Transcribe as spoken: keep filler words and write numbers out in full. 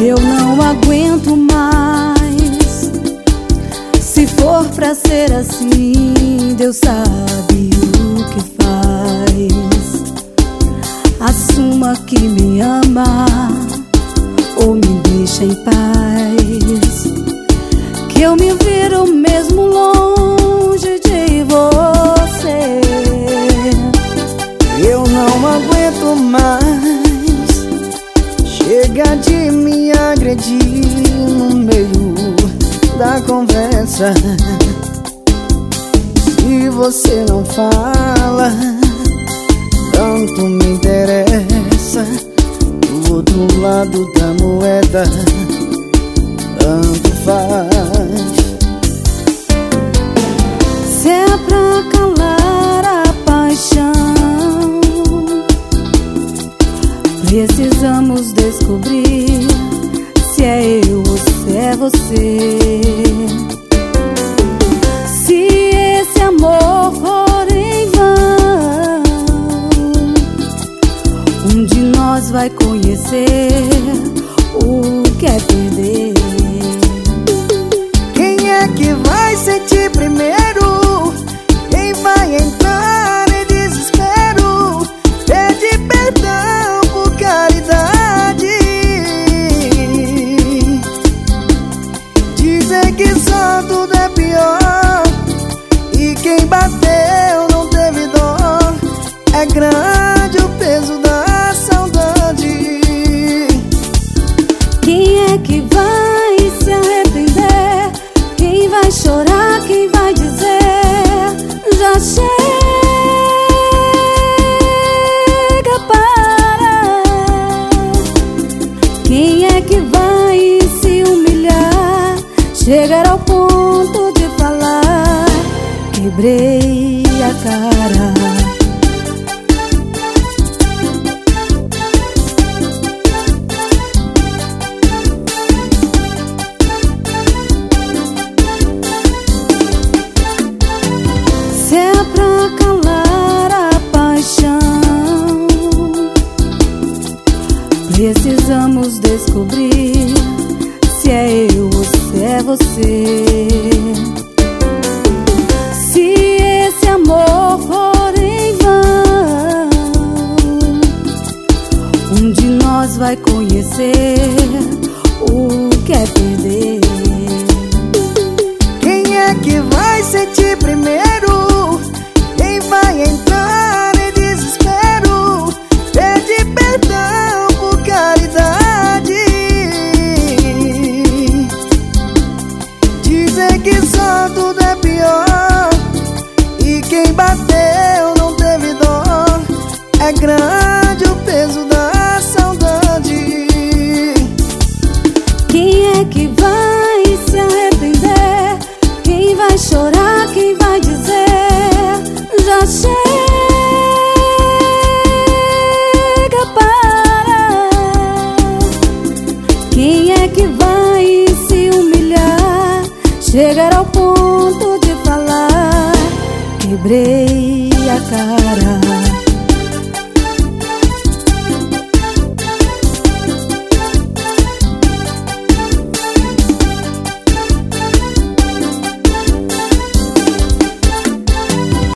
Eu não aguento mais. Se for pra ser assim, Deus sabe o que faz. Assuma que me ama ou me deixa em paz, que eu me viro mesmo longe de você. Eu não aguento mais. Chega de me agredir no meio da conversa. Se você não fala, tanto me interessa. Do outro lado da moeda, tanto faz. Se é pra calar a paixão, precisamos descobrir se é eu ou se é você. Se esse amor for em vão, um de nós vai conhecer o que é perder. Quem é que vai sentir primeiro? Quem vai entrar em desespero? Pede perdão por caridade. Dizem que só tudo é pior, e quem bateu não teve dó. É grande o peso da saudade. Quem é que vai se arrepender? Quem vai chorar? Quem vai dizer já chega, para? Quem é que vai se humilhar, chegar ao ponto de falar quebrei a cara? Se é pra calar a paixão, precisamos descobrir se é eu ou se é você. Se esse amor for em vão, um de nós vai conhecer o que é perder. Quem é que vai sentir primeiro? Quem vai entrar em desespero? Pede perdão por caridade. Dizem que só tudo é pior, e quem bateu não teve dó. É grande o peso da saudade. Quem é que vai se arrepender? Quem vai chorar? Quem vai dizer já chega, para? Quem é que vai se humilhar, chegar ao ponto de falar quebrei a cara?